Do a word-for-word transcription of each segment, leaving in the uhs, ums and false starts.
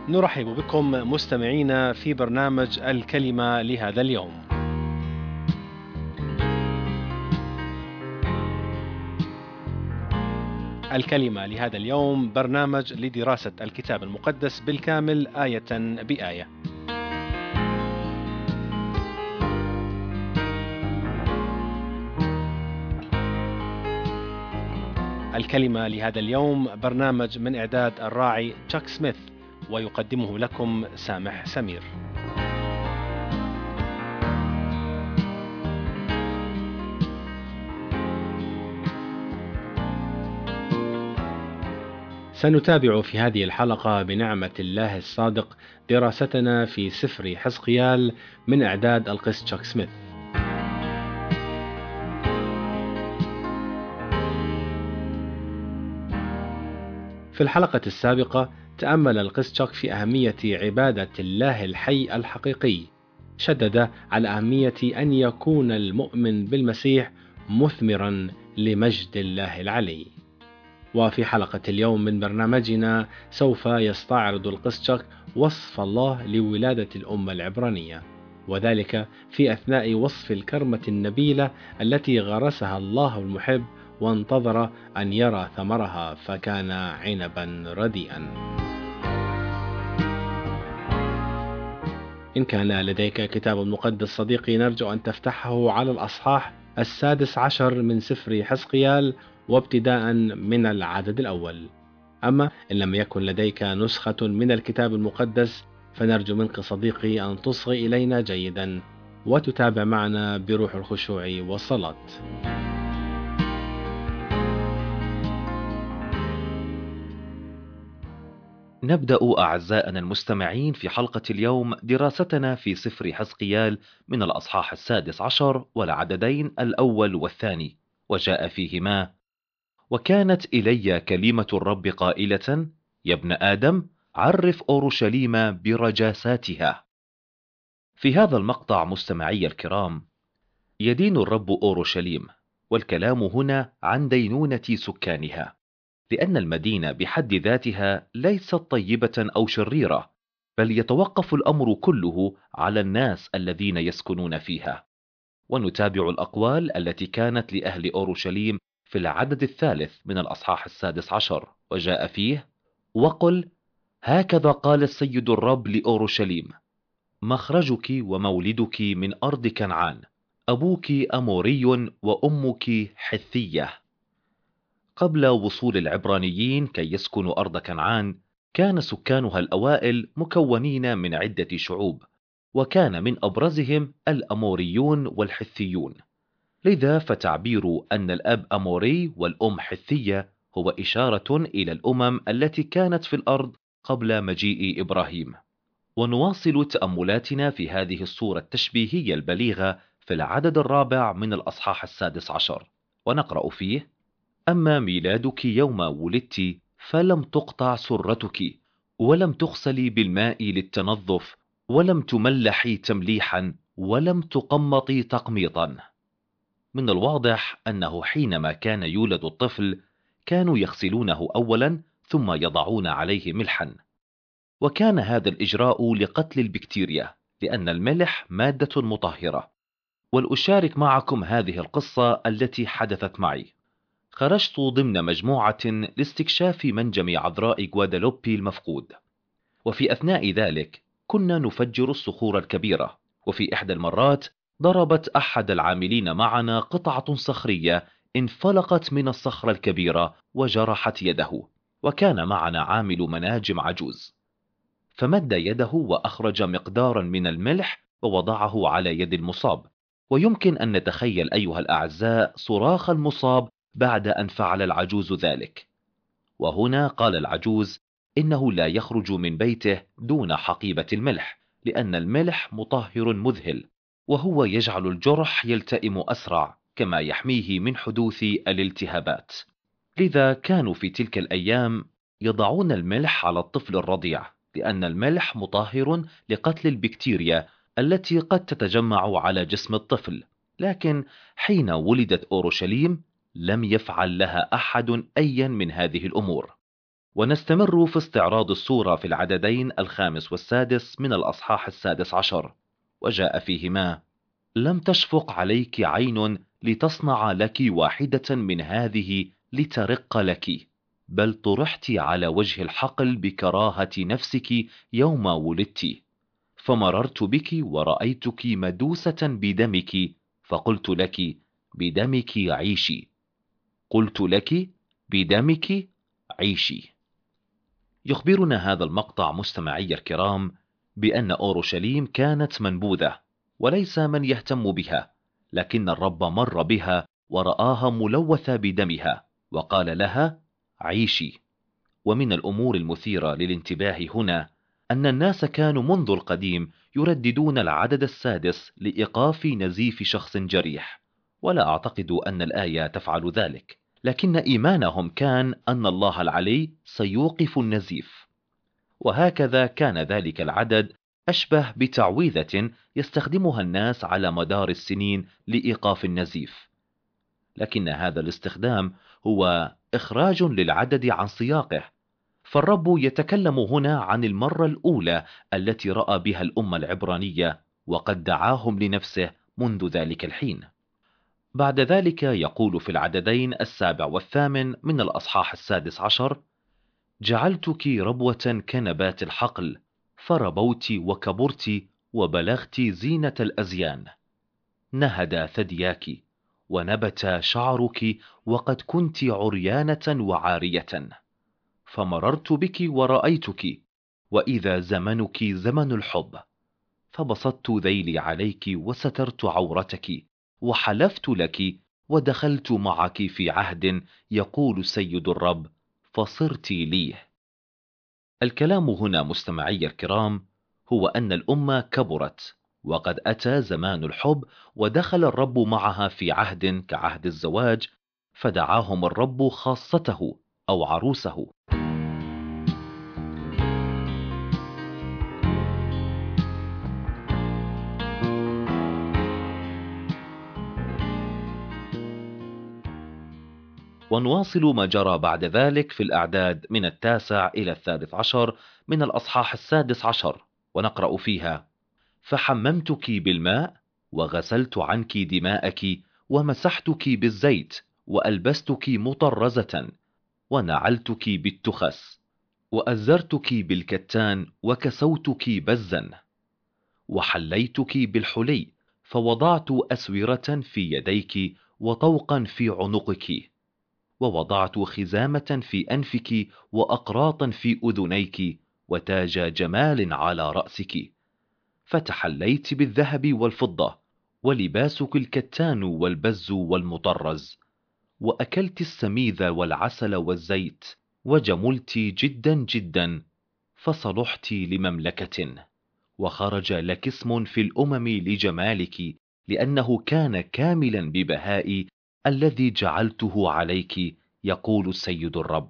نرحب بكم مستمعينا في برنامج الكلمة لهذا اليوم. الكلمة لهذا اليوم برنامج لدراسة الكتاب المقدس بالكامل آية بآية. الكلمة لهذا اليوم برنامج من إعداد الراعي تشاك سميث، ويقدمه لكم سامح سمير. سنتابع في هذه الحلقة بنعمة الله الصادق دراستنا في سفر حزقيال من إعداد القس تشاك سميث. في الحلقة السابقة تأمل القس تشاك في أهمية عبادة الله الحي الحقيقي. شدد على أهمية أن يكون المؤمن بالمسيح مثمرا لمجد الله العلي. وفي حلقة اليوم من برنامجنا سوف يستعرض القس تشاك وصف الله لولادة الأمة العبرانية، وذلك في أثناء وصف الكرمة النبيلة التي غرسها الله المحب وانتظر أن يرى ثمرها فكان عنبا رديئا. إن كان لديك كتاب مقدس صديقي، نرجو أن تفتحه على الأصحاح السادس عشر من سفر حزقيال وابتداء من العدد الأول. أما إن لم يكن لديك نسخة من الكتاب المقدس فنرجو منك صديقي أن تصغي إلينا جيدا وتتابع معنا بروح الخشوع والصلاة. نبدأ أعزائنا المستمعين في حلقة اليوم دراستنا في سفر حزقيال من الأصحاح السادس عشر والعددين الأول والثاني، وجاء فيهما: وكانت إلي كلمة الرب قائلة: يا ابن آدم، عرف أورشليم برجاساتها. في هذا المقطع مستمعي الكرام، يدين الرب أورشليم، والكلام هنا عن دينونة سكانها، لأن المدينة بحد ذاتها ليست طيبة أو شريرة، بل يتوقف الأمر كله على الناس الذين يسكنون فيها. ونتابع الأقوال التي كانت لأهل أورشليم في العدد الثالث من الأصحاح السادس عشر، وجاء فيه: وقل: هكذا قال السيد الرب لأورشليم، مخرجك ومولدك من أرض كنعان، أبوك أموري وأمك حثية. قبل وصول العبرانيين كي يسكنوا أرض كنعان، كان سكانها الأوائل مكونين من عدة شعوب، وكان من أبرزهم الأموريون والحثيون. لذا فتعبير أن الأب أموري والأم حثية هو إشارة إلى الأمم التي كانت في الأرض قبل مجيء إبراهيم. ونواصل تأملاتنا في هذه الصورة التشبيهية البليغة في العدد الرابع من الأصحاح السادس عشر، ونقرأ فيه: أما ميلادك يوم ولدت فلم تقطع سرتك، ولم تغسلي بالماء للتنظف، ولم تملحي تمليحا، ولم تقمطي تقميطا. من الواضح أنه حينما كان يولد الطفل كانوا يغسلونه أولا ثم يضعون عليه ملحا، وكان هذا الإجراء لقتل البكتيريا، لأن الملح مادة مطهرة. ولأشارك معكم هذه القصة التي حدثت معي. خرجت ضمن مجموعة لاستكشاف منجم عذراء غوادالوبي المفقود، وفي أثناء ذلك كنا نفجر الصخور الكبيرة، وفي إحدى المرات ضربت أحد العاملين معنا قطعة صخرية انفلقت من الصخرة الكبيرة وجرحت يده، وكان معنا عامل مناجم عجوز، فمد يده وأخرج مقدارا من الملح ووضعه على يد المصاب. ويمكن أن نتخيل أيها الأعزاء صراخ المصاب بعد أن فعل العجوز ذلك. وهنا قال العجوز إنه لا يخرج من بيته دون حقيبة الملح، لأن الملح مطهر مذهل، وهو يجعل الجرح يلتئم أسرع، كما يحميه من حدوث الالتهابات. لذا كانوا في تلك الأيام يضعون الملح على الطفل الرضيع، لأن الملح مطهر لقتل البكتيريا التي قد تتجمع على جسم الطفل. لكن حين ولدت أورشليم لم يفعل لها أحد أيا من هذه الأمور، ونستمر في استعراض الصورة في العددين الخامس والسادس من الأصحاح السادس عشر، وجاء فيهما: لم تشفق عليك عين لتصنع لك واحدة من هذه لترق لك، بل طرحت على وجه الحقل بكراهة نفسك يوم ولدت، فمررت بك ورأيتك مدوسة بدمك، فقلت لك: بدمك عيشي. قلت لك: بدمك عيشي. يخبرنا هذا المقطع مستمعي الكرام بأن أورشليم كانت منبوذة وليس من يهتم بها، لكن الرب مر بها ورآها ملوثة بدمها وقال لها: عيشي. ومن الأمور المثيرة للانتباه هنا أن الناس كانوا منذ القديم يرددون العدد السادس لإيقاف نزيف شخص جريح، ولا أعتقد أن الآية تفعل ذلك، لكن إيمانهم كان أن الله العلي سيوقف النزيف. وهكذا كان ذلك العدد أشبه بتعويذة يستخدمها الناس على مدار السنين لإيقاف النزيف، لكن هذا الاستخدام هو إخراج للعدد عن سياقه، فالرب يتكلم هنا عن المرة الأولى التي رأى بها الأمة العبرانية، وقد دعاهم لنفسه منذ ذلك الحين. بعد ذلك يقول في العددين السابع والثامن من الأصحاح السادس عشر: جعلتك ربوة كنبات الحقل، فربوت وكبرت وبلغت زينة الأزيان. نهد ثدياك ونبت شعرك وقد كنت عريانة وعارية، فمررت بك ورأيتك وإذا زمنك زمن الحب، فبسطت ذيلي عليك وسترت عورتك وحلفت لك ودخلت معك في عهد، يقول سيد الرب، فصرت لي. الكلام هنا مستمعي الكرام هو أن الأمة كبرت وقد أتى زمان الحب، ودخل الرب معها في عهد كعهد الزواج، فدعاهم الرب خاصته أو عروسه. ونواصل ما جرى بعد ذلك في الأعداد من التاسع إلى الثالث عشر من الأصحاح السادس عشر، ونقرأ فيها: فحممتك بالماء وغسلت عنك دماءك ومسحتك بالزيت وألبستك مطرزة ونعلتك بالتخس وأزرتك بالكتان وكسوتك بزا وحليتك بالحلي، فوضعت أسورة في يديك وطوقا في عنقك، ووضعت خزامة في أنفك وأقراطا في أذنيك وتاج جمال على رأسك، فتحليت بالذهب والفضة ولباسك الكتان والبز والمطرز، وأكلت السميذ والعسل والزيت وجملت جدا جدا، فصلحت لمملكة، وخرج لك اسم في الأمم لجمالك، لأنه كان كاملا ببهائي الذي جعلته عليك، يقول السيد الرب.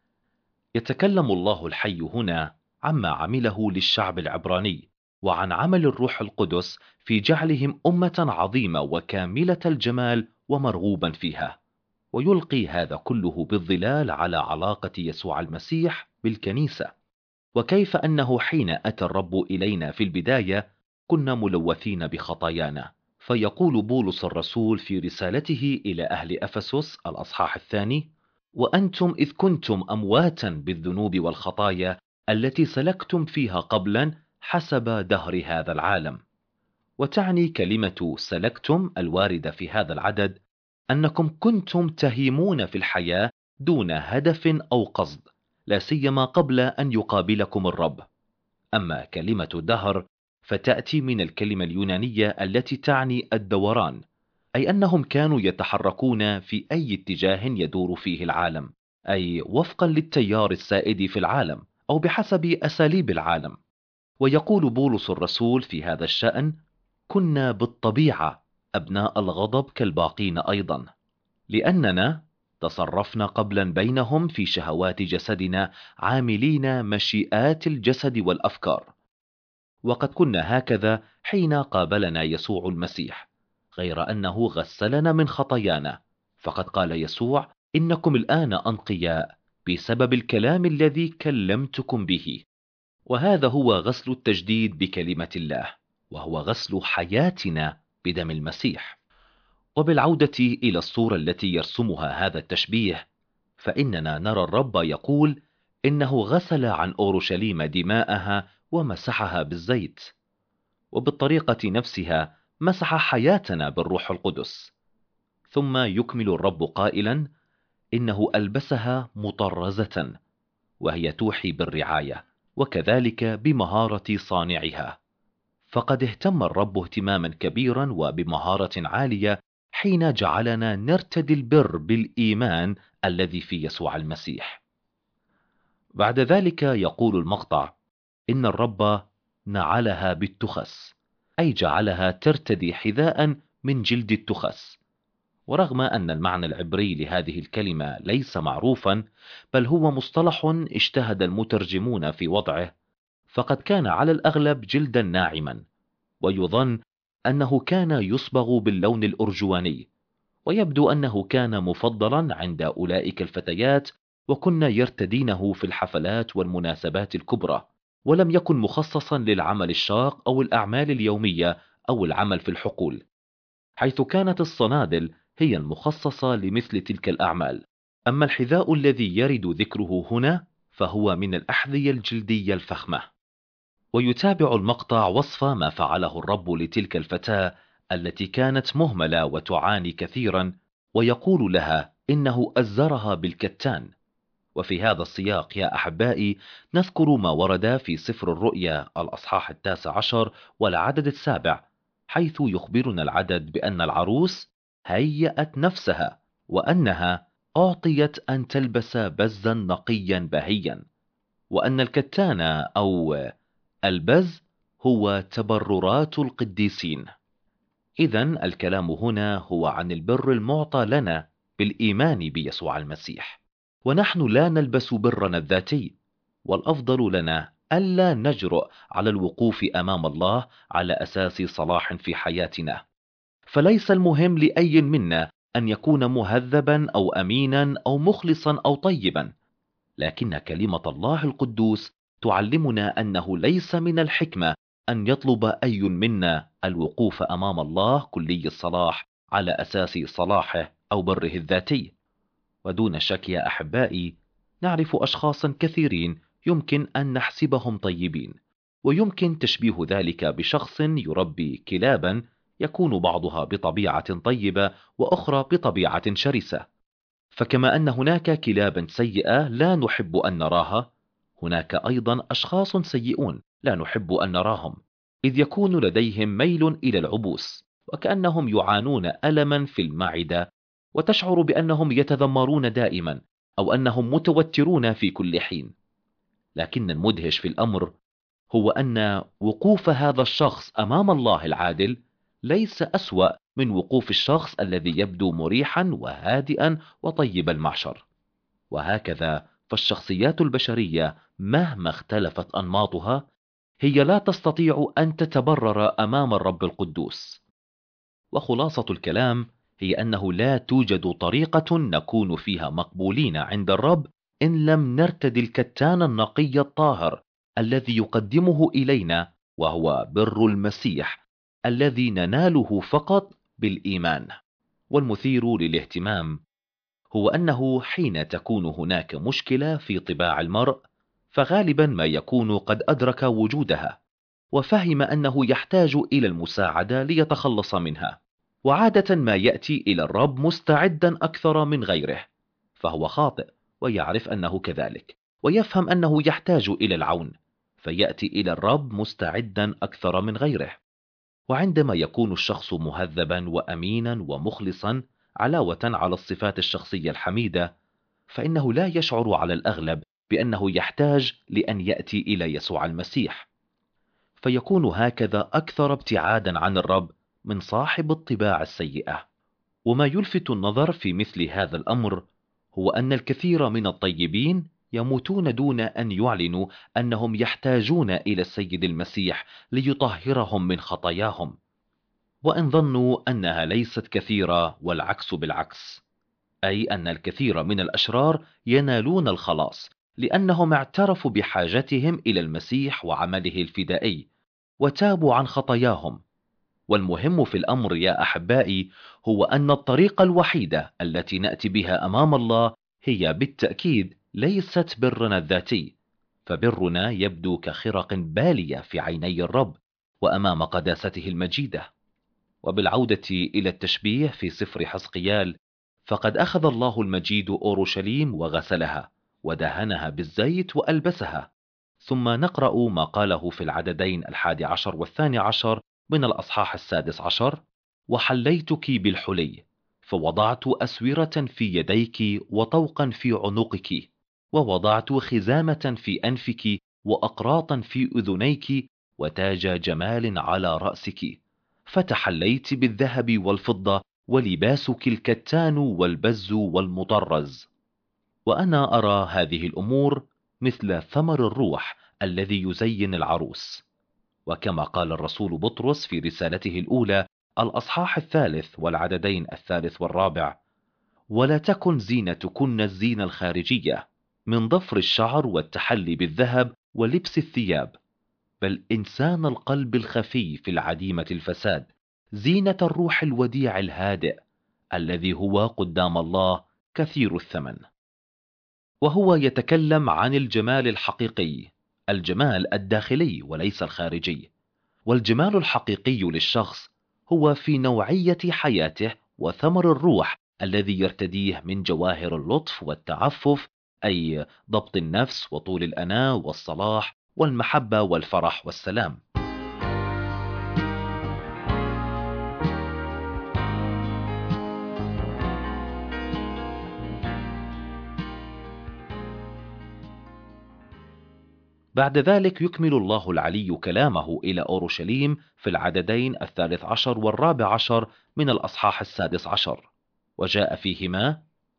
يتكلم الله الحي هنا عما عمله للشعب العبراني، وعن عمل الروح القدس في جعلهم أمة عظيمة وكاملة الجمال ومرغوبا فيها، ويلقي هذا كله بالظلال على علاقة يسوع المسيح بالكنيسة، وكيف أنه حين أتى الرب إلينا في البداية كنا ملوثين بخطايانا. فيقول بولس الرسول في رسالته إلى أهل أفسس الأصحاح الثاني: وأنتم إذ كنتم أمواتا بالذنوب والخطايا التي سلكتم فيها قبلا حسب دهر هذا العالم. وتعني كلمة سلكتم الواردة في هذا العدد أنكم كنتم تهيمون في الحياة دون هدف أو قصد، لا سيما قبل أن يقابلكم الرب. أما كلمة دهر فتأتي من الكلمة اليونانية التي تعني الدوران، أي أنهم كانوا يتحركون في أي اتجاه يدور فيه العالم، أي وفقا للتيار السائد في العالم أو بحسب أساليب العالم. ويقول بولس الرسول في هذا الشأن: كنا بالطبيعة أبناء الغضب كالباقين أيضا، لأننا تصرفنا قبلا بينهم في شهوات جسدنا عاملين مشيئات الجسد والأفكار. وقد كنا هكذا حين قابلنا يسوع المسيح، غير أنه غسلنا من خطايانا، فقد قال يسوع: إنكم الآن أنقياء بسبب الكلام الذي كلمتكم به. وهذا هو غسل التجديد بكلمة الله، وهو غسل حياتنا بدم المسيح. وبالعودة إلى الصورة التي يرسمها هذا التشبيه، فإننا نرى الرب يقول إنه غسل عن أورشليم دماءها ومسحها بالزيت، وبالطريقة نفسها مسح حياتنا بالروح القدس. ثم يكمل الرب قائلا إنه ألبسها مطرزة، وهي توحي بالرعاية وكذلك بمهارة صانعها. فقد اهتم الرب اهتماما كبيرا وبمهارة عالية حين جعلنا نرتدي البر بالإيمان الذي في يسوع المسيح. بعد ذلك يقول المقطع إن الرب نعلها بالتخس، أي جعلها ترتدي حذاء من جلد التخس. ورغم أن المعنى العبري لهذه الكلمة ليس معروفا، بل هو مصطلح اجتهد المترجمون في وضعه، فقد كان على الأغلب جلدا ناعما، ويظن أنه كان يصبغ باللون الأرجواني، ويبدو أنه كان مفضلا عند أولئك الفتيات، وكن يرتدينه في الحفلات والمناسبات الكبرى، ولم يكن مخصصا للعمل الشاق أو الأعمال اليومية أو العمل في الحقول، حيث كانت الصنادل هي المخصصة لمثل تلك الأعمال. أما الحذاء الذي يرد ذكره هنا فهو من الأحذية الجلدية الفخمة. ويتابع المقطع وصف ما فعله الرب لتلك الفتاة التي كانت مهملة وتعاني كثيرا، ويقول لها إنه أزرها بالكتان. وفي هذا السياق يا أحبائي نذكر ما ورد في سفر الرؤيا الأصحاح التاسع عشر والعدد السابع، حيث يخبرنا العدد بأن العروس هيأت نفسها، وأنها أعطيت أن تلبس بزا نقيا بهيا، وأن الكتان أو البز هو تبررات القديسين. إذن الكلام هنا هو عن البر المعطى لنا بالإيمان بيسوع المسيح، ونحن لا نلبس برنا الذاتي، والأفضل لنا ألا نجرؤ على الوقوف أمام الله على أساس صلاح في حياتنا. فليس المهم لأي منا أن يكون مهذبا أو أمينا أو مخلصا أو طيبا، لكن كلمة الله القدوس تعلمنا أنه ليس من الحكمة أن يطلب أي منا الوقوف أمام الله كلي الصلاح على أساس صلاحه أو بره الذاتي. ودون شك يا أحبائي نعرف أشخاصا كثيرين يمكن أن نحسبهم طيبين، ويمكن تشبيه ذلك بشخص يربي كلابا يكون بعضها بطبيعة طيبة وأخرى بطبيعة شرسة. فكما أن هناك كلابا سيئة لا نحب أن نراها، هناك أيضا أشخاص سيئون لا نحب أن نراهم، إذ يكون لديهم ميل إلى العبوس، وكأنهم يعانون ألما في المعدة، وتشعر بأنهم يتذمرون دائما أو أنهم متوترون في كل حين. لكن المدهش في الأمر هو أن وقوف هذا الشخص أمام الله العادل ليس أسوأ من وقوف الشخص الذي يبدو مريحا وهادئا وطيب المعشر. وهكذا فالشخصيات البشرية مهما اختلفت أنماطها هي لا تستطيع أن تتبرر أمام الرب القدوس. وخلاصة الكلام هي أنه لا توجد طريقة نكون فيها مقبولين عند الرب إن لم نرتدي الكتان النقي الطاهر الذي يقدمه إلينا، وهو بر المسيح الذي نناله فقط بالإيمان. والمثير للاهتمام هو أنه حين تكون هناك مشكلة في طباع المرء، فغالبا ما يكون قد أدرك وجودها وفهم أنه يحتاج إلى المساعدة ليتخلص منها، وعادة ما يأتي إلى الرب مستعدا أكثر من غيره، فهو خاطئ ويعرف أنه كذلك، ويفهم أنه يحتاج إلى العون، فيأتي إلى الرب مستعدا أكثر من غيره. وعندما يكون الشخص مهذبا وأمينا ومخلصا علاوة على الصفات الشخصية الحميدة، فإنه لا يشعر على الأغلب بأنه يحتاج لأن يأتي إلى يسوع المسيح، فيكون هكذا أكثر ابتعادا عن الرب من صاحب الطباع السيئة. وما يلفت النظر في مثل هذا الأمر هو أن الكثير من الطيبين يموتون دون أن يعلنوا أنهم يحتاجون إلى السيد المسيح ليطهرهم من خطاياهم، وإن ظنوا أنها ليست كثيرة والعكس بالعكس. أي أن الكثير من الأشرار ينالون الخلاص لأنهم اعترفوا بحاجتهم إلى المسيح وعمله الفدائي وتابوا عن خطاياهم. والمهم في الأمر يا أحبائي هو أن الطريقة الوحيدة التي نأتي بها أمام الله هي بالتأكيد ليست برنا الذاتي، فبرنا يبدو كخرق بالية في عيني الرب وأمام قداسته المجيدة. وبالعودة إلى التشبيه في سفر حزقيال، فقد أخذ الله المجيد أورشليم وغسلها ودهنها بالزيت وألبسها. ثم نقرأ ما قاله في العددين الحادي عشر والثاني عشر من الأصحاح السادس عشر: وحليتك بالحلي، فوضعت أسورة في يديك وطوقا في عنقك، ووضعت خزامة في أنفك وأقراطا في أذنيك وتاج جمال على رأسك، فتحليت بالذهب والفضة، ولباسك الكتان والبز والمطرز. وأنا أرى هذه الأمور مثل ثمر الروح الذي يزين العروس. وكما قال الرسول بطرس في رسالته الأولى الأصحاح الثالث والعددين الثالث والرابع: ولا تكن زينتكن الزينة الخارجية من ضفر الشعر والتحلي بالذهب ولبس الثياب، بل إنسان القلب الخفي في العديمة الفساد، زينة الروح الوديع الهادئ الذي هو قدام الله كثير الثمن. وهو يتكلم عن الجمال الحقيقي، الجمال الداخلي وليس الخارجي. والجمال الحقيقي للشخص هو في نوعية حياته وثمر الروح الذي يرتديه من جواهر اللطف والتعفف، أي ضبط النفس وطول الأناة والصلاح والمحبة والفرح والسلام. بعد ذلك يكمل الله العلي كلامه إلى أورشليم في العددين الثالث عشر والرابع عشر من الأصحاح السادس عشر: وجاء فيهما: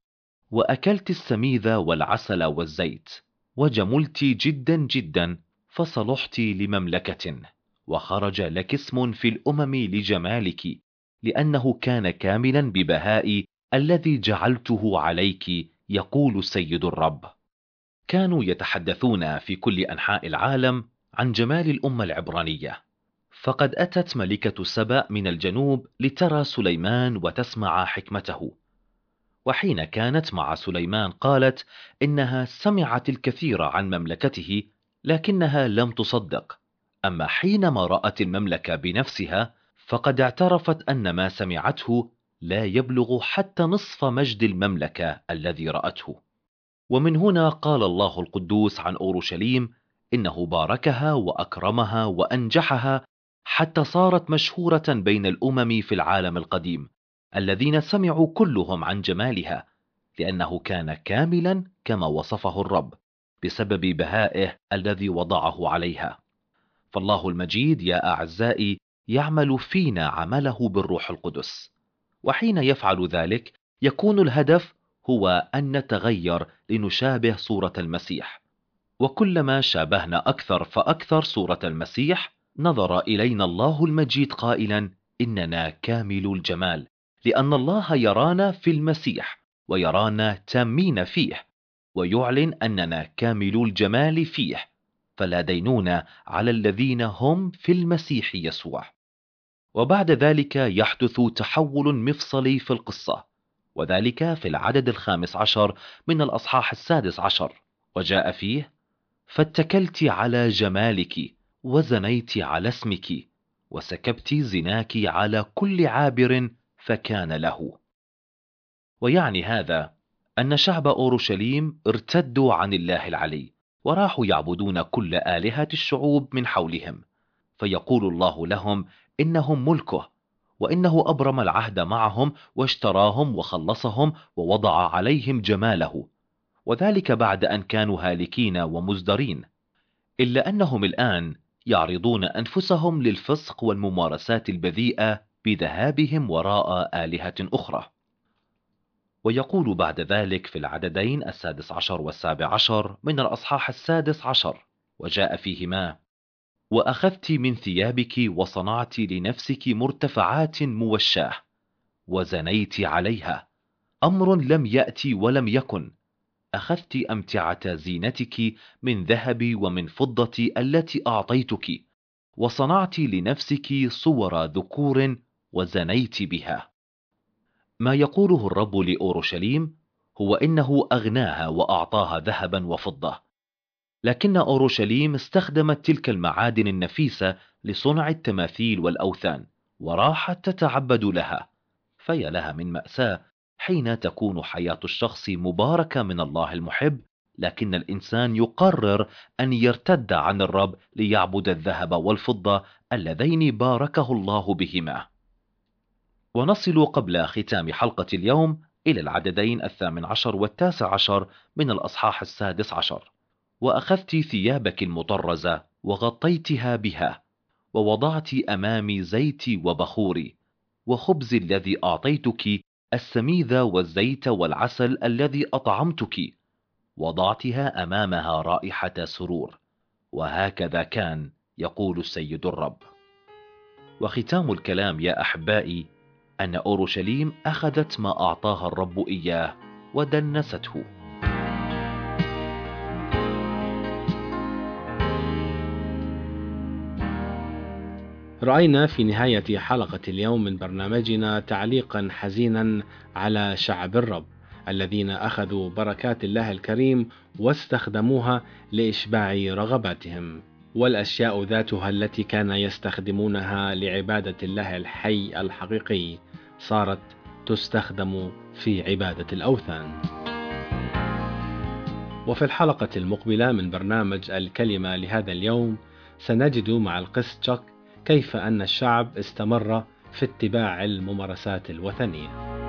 وأكلت السميذ والعسل والزيت، وجملت جدا جدا، فصلحت لمملكة، وخرج لك اسم في الأمم لجمالك، لأنه كان كاملا ببهائي الذي جعلته عليك، يقول السيد الرب. كانوا يتحدثون في كل أنحاء العالم عن جمال الأمة العبرانية، فقد أتت ملكة سبأ من الجنوب لترى سليمان وتسمع حكمته. وحين كانت مع سليمان قالت إنها سمعت الكثير عن مملكته، لكنها لم تصدق. أما حينما رأت المملكة بنفسها فقد اعترفت أن ما سمعته لا يبلغ حتى نصف مجد المملكة الذي رأته. ومن هنا قال الله القدوس عن أورشليم إنه باركها وأكرمها وأنجحها حتى صارت مشهورة بين الأمم في العالم القديم، الذين سمعوا كلهم عن جمالها، لأنه كان كاملا كما وصفه الرب بسبب بهائه الذي وضعه عليها. فالله المجيد يا أعزائي يعمل فينا عمله بالروح القدس، وحين يفعل ذلك يكون الهدف هو أن نتغير لنشابه صورة المسيح. وكلما شابهنا أكثر فأكثر صورة المسيح، نظر إلينا الله المجيد قائلا: إننا كامل الجمال، لأن الله يرانا في المسيح ويرانا تامين فيه، ويعلن أننا كامل الجمال فيه، فلا دينونة على الذين هم في المسيح يسوع. وبعد ذلك يحدث تحول مفصلي في القصة، وذلك في العدد الخامس عشر من الأصحاح السادس عشر: وجاء فيه: فاتكلت على جمالك وزنيت على اسمك، وسكبت زناك على كل عابر فكان له. ويعني هذا أن شعب أورشليم ارتدوا عن الله العلي وراحوا يعبدون كل آلهة الشعوب من حولهم، فيقول الله لهم إنهم ملكه، وإنه أبرم العهد معهم واشتراهم وخلصهم ووضع عليهم جماله، وذلك بعد أن كانوا هالكين ومزدرين. إلا أنهم الآن يعرضون أنفسهم للفسق والممارسات البذيئة بذهابهم وراء آلهة أخرى. ويقول بعد ذلك في العددين السادس عشر والسابع عشر من الأصحاح السادس عشر: وجاء فيهما: وأخذت من ثيابك وصنعت لنفسك مرتفعات موشاه، وزنيت عليها، أمر لم يأتي ولم يكن. أخذت أمتعة زينتك من ذهب ومن فضة التي أعطيتك، وصنعت لنفسك صور ذكور وزنيت بها. ما يقوله الرب لأورشليم هو إنه أغناها وأعطاها ذهبا وفضة، لكن أورشليم استخدمت تلك المعادن النفيسة لصنع التماثيل والأوثان، وراحت تتعبد لها. فيا لها من مأساة حين تكون حياة الشخص مباركة من الله المحب، لكن الإنسان يقرر أن يرتد عن الرب ليعبد الذهب والفضة اللذين باركه الله بهما. ونصل قبل ختام حلقة اليوم إلى العددين الثامن عشر والتاسع عشر من الأصحاح السادس عشر. وأخذت ثيابك المطرزة وغطيتها بها، ووضعت أمامي زيتي وبخوري وخبز الذي أعطيتك، السميذ والزيت والعسل الذي أطعمتك، وضعتها أمامها رائحة سرور. وهكذا كان، يقول السيد الرب. وختام الكلام يا أحبائي أن أورشليم أخذت ما أعطاها الرب إياه ودنسته. رأينا في نهاية حلقة اليوم من برنامجنا تعليقا حزينا على شعب الرب الذين أخذوا بركات الله الكريم واستخدموها لإشباع رغباتهم، والأشياء ذاتها التي كان يستخدمونها لعبادة الله الحي الحقيقي صارت تستخدم في عبادة الأوثان. وفي الحلقة المقبلة من برنامج الكلمة لهذا اليوم سنجد مع القس تشاك كيف أن الشعب استمر في اتباع الممارسات الوثنية.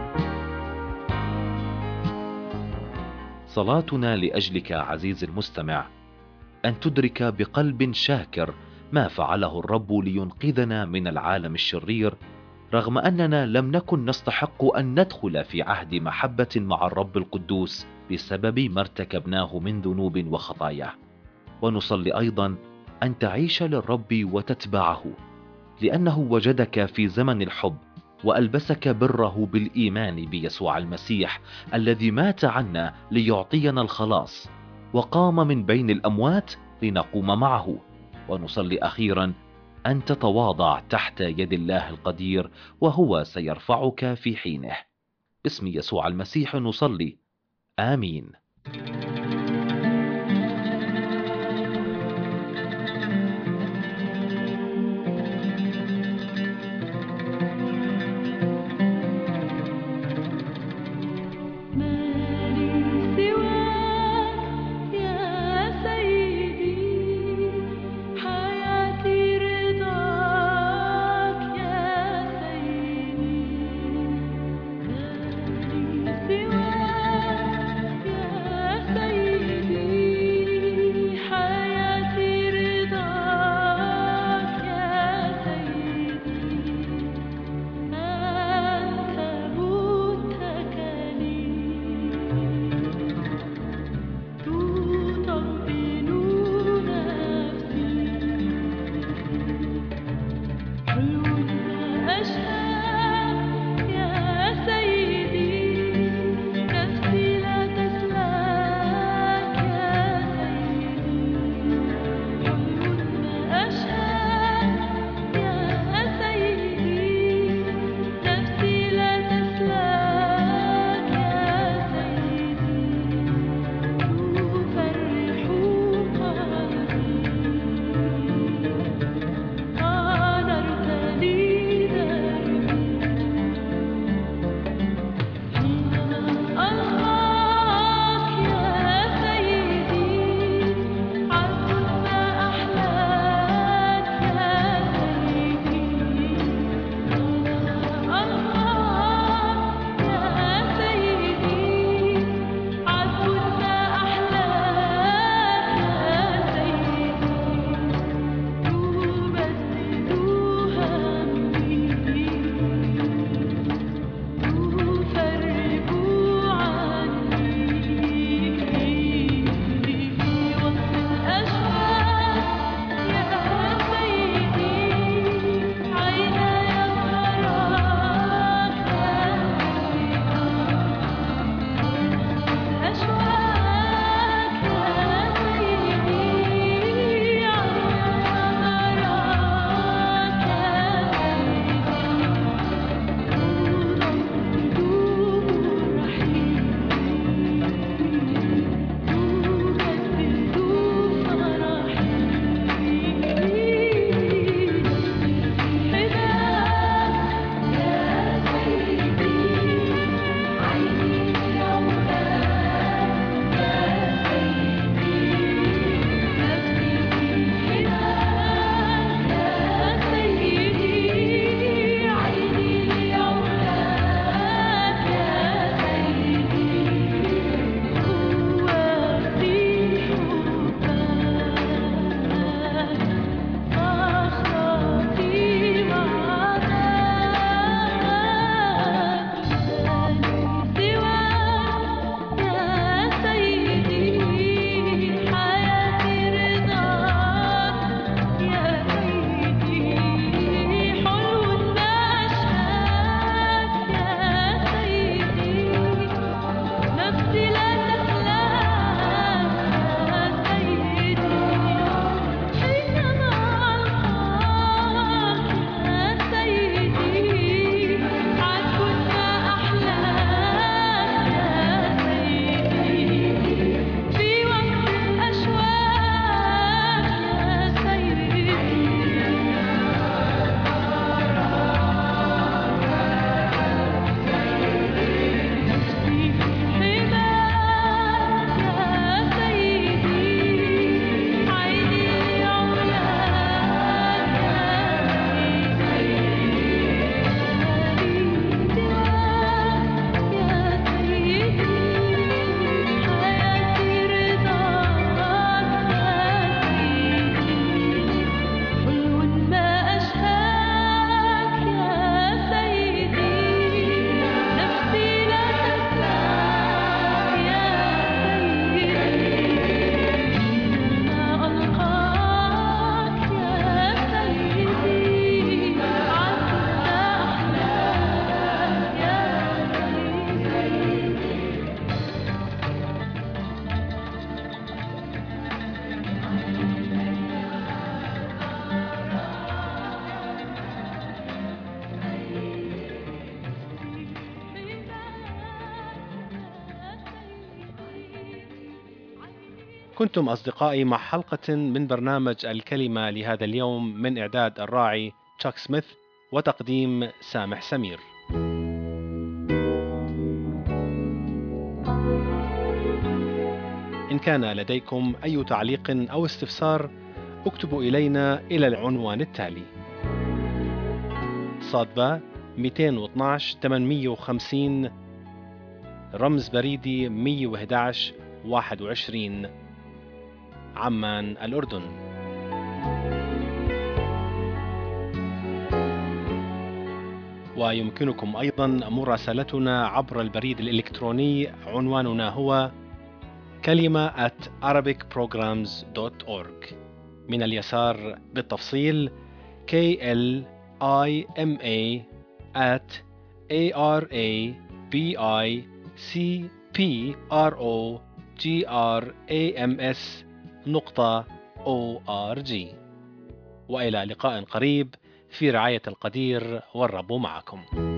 صلاتنا لأجلك عزيزي المستمع أن تدرك بقلب شاكر ما فعله الرب لينقذنا من العالم الشرير، رغم أننا لم نكن نستحق أن ندخل في عهد محبة مع الرب القدوس بسبب ما ارتكبناه من ذنوب وخطايا. ونصلي أيضا أن تعيش للرب وتتبعه، لأنه وجدك في زمن الحب وألبسك بره بالإيمان بيسوع المسيح الذي مات عنا ليعطينا الخلاص، وقام من بين الأموات لنقوم معه. ونصلي أخيرا أن تتواضع تحت يد الله القدير، وهو سيرفعك في حينه. باسم يسوع المسيح نصلي، آمين. كنتم أصدقائي مع حلقة من برنامج الكلمة لهذا اليوم من إعداد الراعي تشاك سميث وتقديم سامح سمير. إن كان لديكم أي تعليق أو استفسار اكتبوا إلينا إلى العنوان التالي: صادبة مئتين واثناشر ثمانمئة وخمسين، رمز بريدي مئة وأحد عشر واحد وعشرين، عمان الأردن. ويمكنكم أيضا مراسلتنا عبر البريد الإلكتروني، عنواننا هو كلمة at arabic programs dot org. من اليسار بالتفصيل K L I M A at A R A B I C P R O G R A M S نقطة O R G. وإلى لقاء قريب في رعاية القدير، والرب معكم.